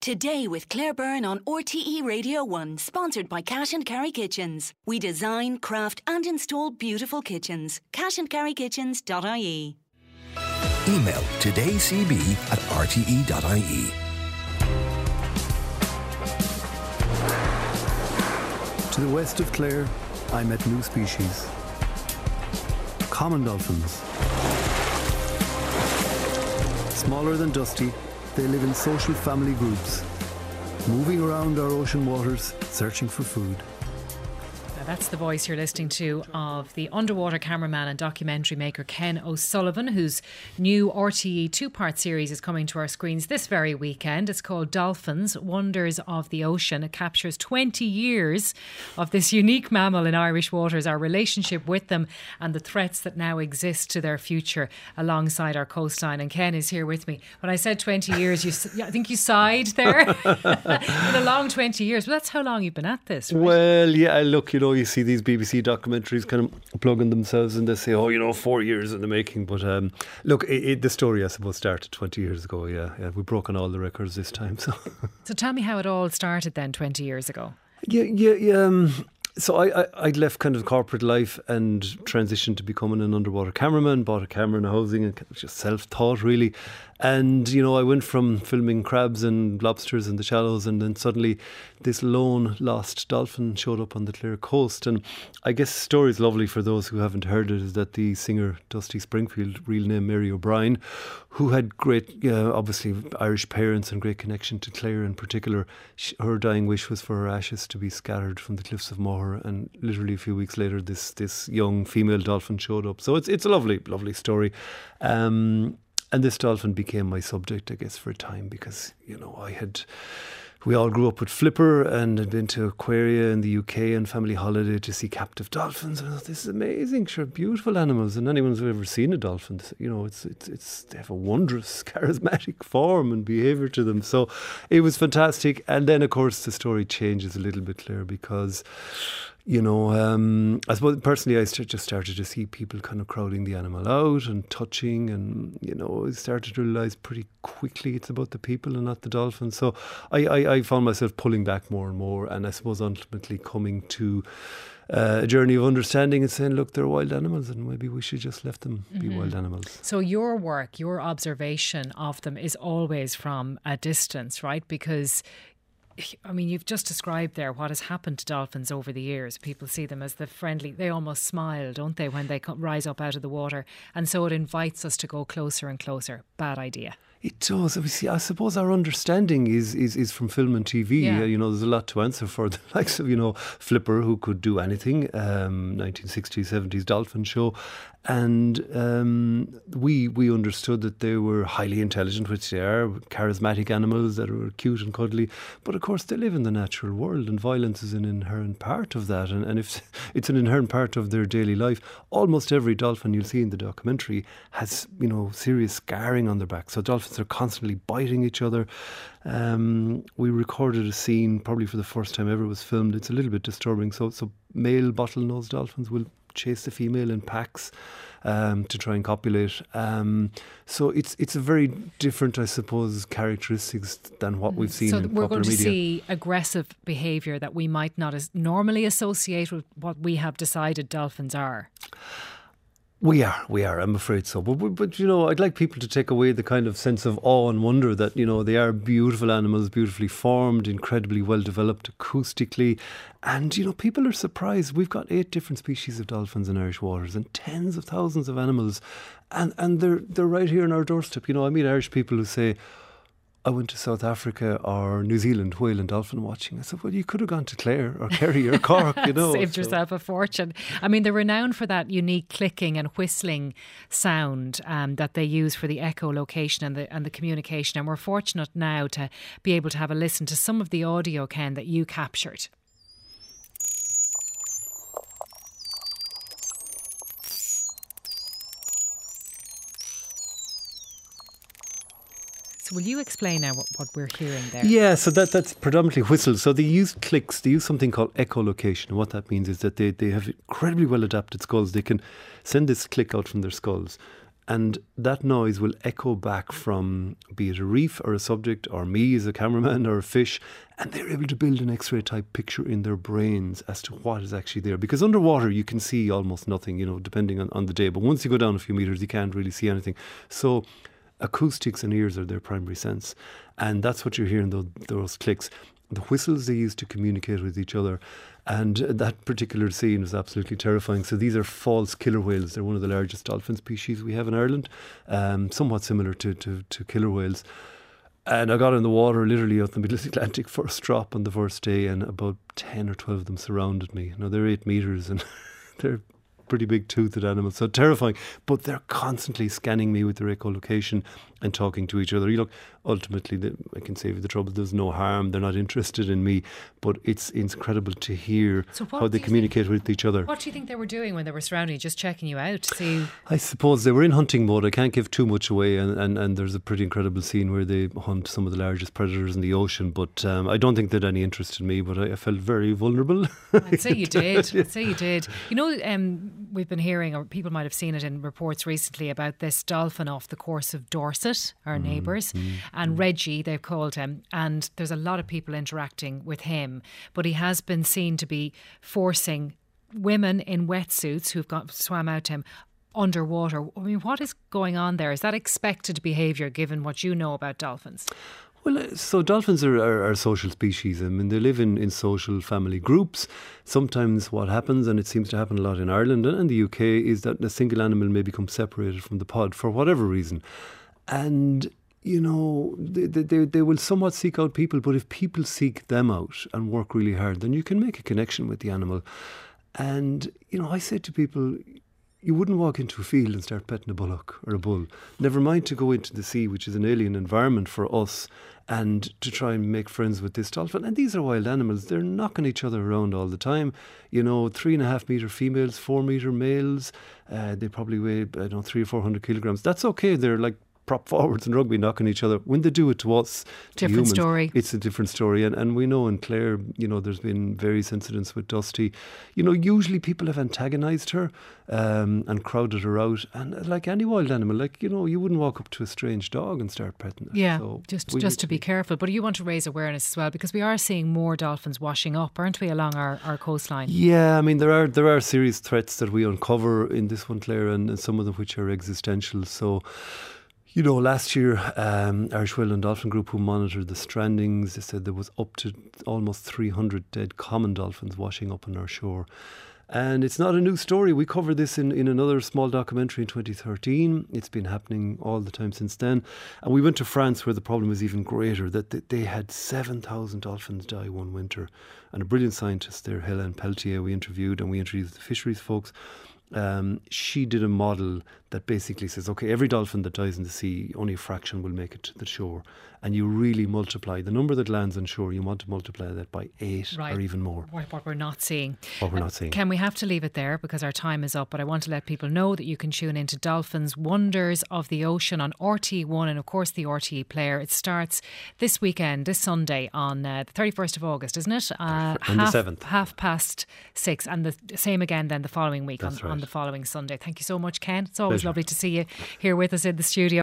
Today with Claire Byrne on RTE Radio 1, sponsored by Cash and Carry Kitchens. We design, craft and install beautiful kitchens. cashandcarrykitchens.ie. Email today.cb@rte.ie. To the west of Clare, I met new species. Common dolphins. Smaller than Dusty, they live in social family groups, moving around our ocean waters, searching for food. That's the voice you're listening to of the underwater cameraman and documentary maker Ken O'Sullivan, whose new RTE two-part series is coming to our screens this very weekend. It's called Dolphins, Wonders of the Ocean. It captures 20 years of this unique mammal in Irish waters, our relationship with them and the threats that now exist to their future alongside our coastline. And Ken is here with me. When I said 20 years, I think you sighed there. In a long 20 years. But that's how long you've been at this, right? Well, yeah, look, you see these BBC documentaries kind of plugging themselves and they say, 4 years in the making. But look, the story, I suppose, started 20 years ago. Yeah, we've broken all the records this time. So tell me how it all started then 20 years ago. Yeah. So I'd left kind of corporate life and transitioned to becoming an underwater cameraman, bought a camera and a housing and just self-taught really. And, I went from filming crabs and lobsters in the shallows, and then suddenly this lone lost dolphin showed up on the Clare coast. And I guess the story is lovely for those who haven't heard it, is that the singer Dusty Springfield, real name Mary O'Brien, who had great, obviously Irish parents and great connection to Clare in particular, her dying wish was for her ashes to be scattered from the cliffs of Moher. And literally a few weeks later, this young female dolphin showed up. So it's a lovely, lovely story. And this dolphin became my subject, I guess, for a time because, we all grew up with Flipper and had been to Aquaria in the UK and family holiday to see captive dolphins. And I thought, this is amazing, sure, beautiful animals. And anyone who's ever seen a dolphin, it's they have a wondrous, charismatic form and behaviour to them. So it was fantastic. And then, of course, the story changes a little bit, Claire, because I suppose personally I just started to see people kind of crowding the animal out and touching, and I started to realise pretty quickly it's about the people and not the dolphins. So I found myself pulling back more and more, and I suppose ultimately coming to a journey of understanding and saying, look, they're wild animals and maybe we should just let them be wild animals. So your work, your observation of them is always from a distance, right? Because you've just described there what has happened to dolphins over the years. People see them as the friendly, they almost smile, don't they, when they rise up out of the water. And so it invites us to go closer and closer. Bad idea. It does. I suppose our understanding is from film and TV. Yeah. There's a lot to answer for. The likes of, Flipper, who could do anything, 1960s, 70s dolphin show. And we understood that they were highly intelligent, which they are, charismatic animals that are cute and cuddly. But of course, they live in the natural world, and violence is an inherent part of that. And if it's an inherent part of their daily life, almost every dolphin you'll see in the documentary has, serious scarring on their back. So dolphins are constantly biting each other. We recorded a scene, probably for the first time ever it was filmed. It's a little bit disturbing. So male bottlenose dolphins will chase the female in packs to try and copulate. So it's a very different, I suppose, characteristics than what we've seen in popular media. So we're going to see aggressive behaviour that we might not normally associate with what we have decided dolphins are. We are, I'm afraid so. But I'd like people to take away the kind of sense of awe and wonder that, they are beautiful animals, beautifully formed, incredibly well developed acoustically. And, people are surprised. We've got 8 different species of dolphins in Irish waters and tens of thousands of animals. And they're right here on our doorstep. I meet Irish people who say, I went to South Africa or New Zealand whale and dolphin watching. I said, well, you could have gone to Clare or Kerry or Cork, Saved yourself a fortune. They're renowned for that unique clicking and whistling sound that they use for the echolocation and the communication. And we're fortunate now to be able to have a listen to some of the audio, Ken, that you captured. So will you explain now what we're hearing there? Yeah, so that's predominantly whistles. So they use clicks, they use something called echolocation. And what that means is that they have incredibly well adapted skulls. They can send this click out from their skulls And that noise will echo back from, be it a reef or a subject or me as a cameraman or a fish, and they're able to build an X-ray type picture in their brains as to what is actually there. Because underwater you can see almost nothing, depending on the day. But once you go down a few metres, you can't really see anything. So acoustics and ears are their primary sense. And that's what you're hearing, those clicks. The whistles they use to communicate with each other. And that particular scene was absolutely terrifying. So these are false killer whales. They're one of the largest dolphin species we have in Ireland, somewhat similar to killer whales. And I got in the water literally out in the middle of the Atlantic first drop on the first day, and about 10 or 12 of them surrounded me. Now they're 8 metres and they're pretty big toothed animals, so terrifying. But they're constantly scanning me with their echolocation and talking to each other. Ultimately, I can save you the trouble. There's no harm. They're not interested in me. But it's incredible to hear how they communicate with each other. What do you think they were doing when they were surrounding you, just checking you out to see? I suppose they were in hunting mode. I can't give too much away. And there's a pretty incredible scene where they hunt some of the largest predators in the ocean. But I don't think they had any interest in me. But I felt very vulnerable. I'd say you did. I'd say you did. We've been hearing, or people might have seen it in reports recently, about this dolphin off the course of Dorset, our neighbours, and Reggie, they've called him, and there's a lot of people interacting with him, but he has been seen to be forcing women in wetsuits who've swam out to him underwater. I mean, what is going on there? Is that expected behaviour given what you know about dolphins? Well, so dolphins are social species. I mean, they live in social family groups. Sometimes what happens, and it seems to happen a lot in Ireland and the UK, is that a single animal may become separated from the pod for whatever reason. And, they will somewhat seek out people, but if people seek them out and work really hard, then you can make a connection with the animal. And, I say to people, you wouldn't walk into a field and start petting a bullock or a bull. Never mind to go into the sea, which is an alien environment for us, and to try and make friends with this dolphin. And these are wild animals. They're knocking each other around all the time. 3.5 metre females, 4 metre males. They probably weigh, 300 or 400 kilograms. That's okay. They're like prop forwards in rugby knocking each other. When they do it to us, to humans, story. It's a different story. And we know in Clare, there's been various incidents with Dusty. Usually people have antagonised her and crowded her out. And like any wild animal, you wouldn't walk up to a strange dog and start petting it. Yeah, so just to be careful. But you want to raise awareness as well, because we are seeing more dolphins washing up, aren't we, along our coastline? Yeah, I mean, there are serious threats that we uncover in this one, Clare, and some of them which are existential. So, last year, Irish Whale and Dolphin Group, who monitored the strandings, they said there was up to almost 300 dead common dolphins washing up on our shore. And it's not a new story. We covered this in another small documentary in 2013. It's been happening all the time since then. And we went to France, where the problem was even greater, that they had 7,000 dolphins die one winter. And a brilliant scientist there, Hélène Pelletier, we interviewed the fisheries folks. She did a model that basically says, okay, every dolphin that dies in the sea, only a fraction will make it to the shore. And you really multiply the number that lands on shore, you want to multiply that by 8 or even more. What we're not seeing. Ken, we have to leave it there because our time is up, but I want to let people know that you can tune into Dolphins Wonders of the Ocean on RTE1 and of course the RTE player. It starts this weekend, this Sunday on the 31st of August, isn't it? And the 7th. 6:30, and the same again then the following week on the following Sunday. Thank you so much, Ken. It's always lovely to see you here with us in the studio.